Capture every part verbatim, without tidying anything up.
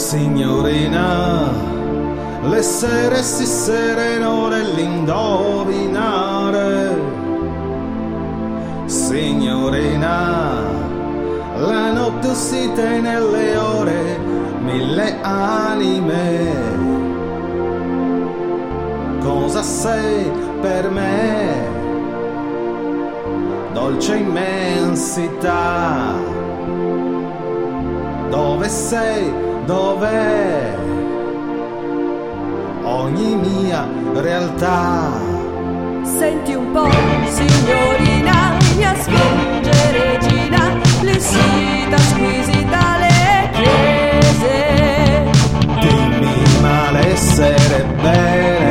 Signorina, l'essere sì sereno nell'indovinare. Signorina, la notte si tiene nelle ore, mille anime. Cosa sei per me? Dolce immensità. Dove sei? Dov'è ogni mia realtà? Senti un po', signorina, mi spinge regina, l'essita squisita le chiese. Dimmi malessere bene.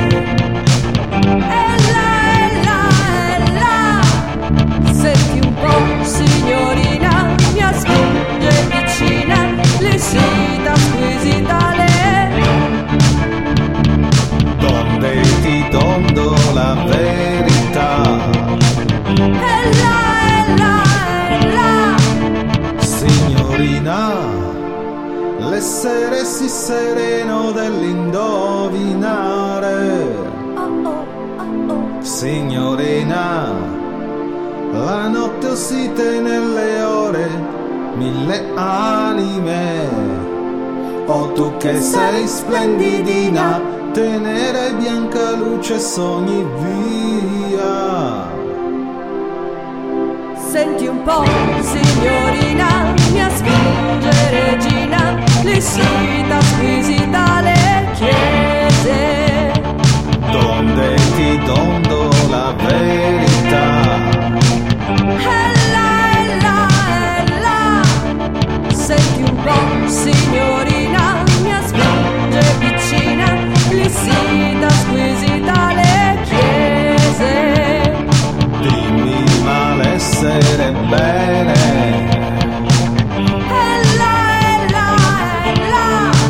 E là, e là, e là. Senti un po', signorina, mi spinge vicina, l'essita squisita le. Donde ti dondo la verità. E là, e là, e là. Signorina, l'essere sì sereno dell'indovinare. Oh oh, oh oh. Signorina, la notte si tiene nelle ore, mille anime. Oh, tu che sei splendidina, tenera e bianca luce sogni via. Senti un po', signorina, mi spinge regina, l'essita squisita le chiese. Donde ti dondo la verità. E là, e là, e là. Senti un po', signorina, mi spinge vicina, l'essita squisita le chiese. Dimmi malessere bene. E là, e là, e là.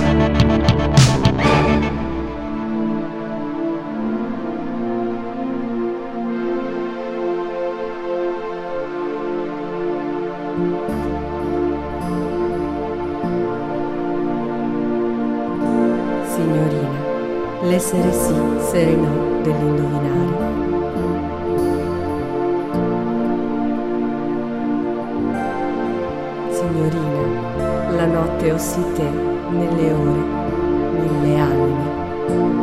Signorina, l'essere sì, sereno dell'indovinare. Signorina, la notte ossì te nelle ore, mille anime.